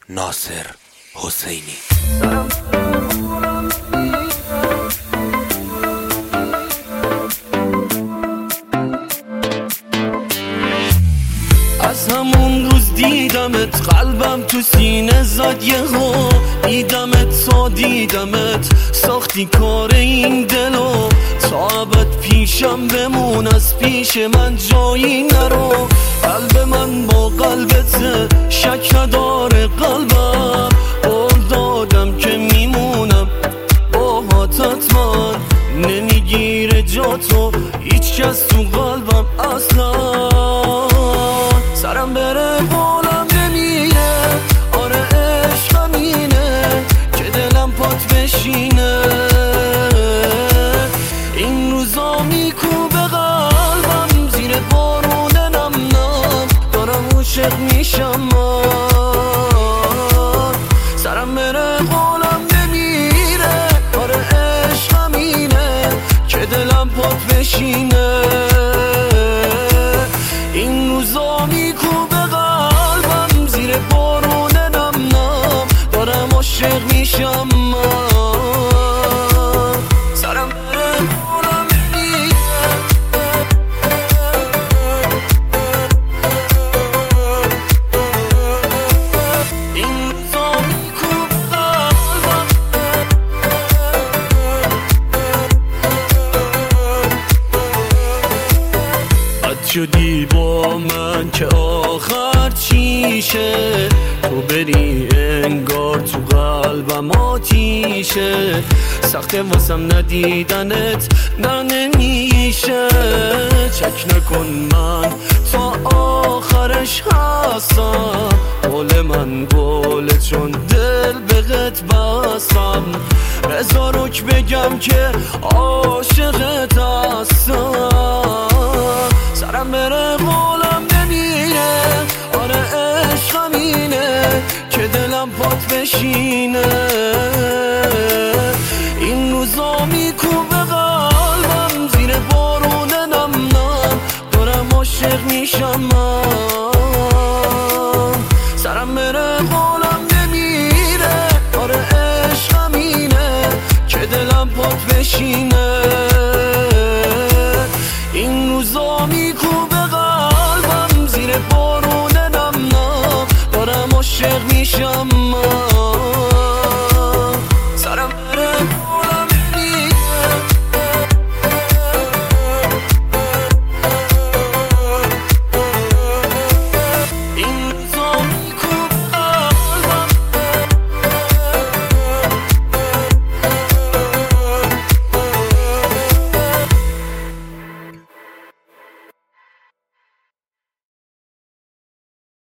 ناصر حسینی. از همون روز دیدمت قلبم تو سینه زد یهو، دیدمت تا دیدمت ساختی کار این دلو، تا ابد پیشم بمون از پیش من جایی نرو. قلب من با قلبت شک نداره، قلبم قول دادم که میمونم با حتما نمیگیره جا تو هیچ کس تو قلبم اصلا. سرم بره بالم نمیره، آره عشقم اینه که دلم پات بشینه. این روزا میکوبه قلبم زیر بارون نم نم، دارم عاشق میشم من. سرم بره بالم نمیره، آره عشقم اینه که دلم پات بشینه. این روزا میکوبه قلبم زیر بارون نم نم، دارم عاشق میشم من. سرم بره بالم نمیره، این روزا میکوبه قلبم. بد شدی با من که آخر چیشه، تو بری انگار تو قلبم آتیشه. سخته واسم ندیدنت نه نمیشه، چک نکن من تا آخرش هستم. قول من قوله چون دل بهت بستم، بذار رک بگم که عاشقت هستم. سرم بره قولم نمیره، آره عشقم اینه که دلم پات بشینه. این روزا میکوبه قلبم زیر بارون نم نم، دارم عاشق میشم من. سرم بره قولم نمیره، آره عشقم اینه که دلم پات بشینه. این روزا میکوبه قلبم زیر بارون نم نم، دارم عاشق میشم من.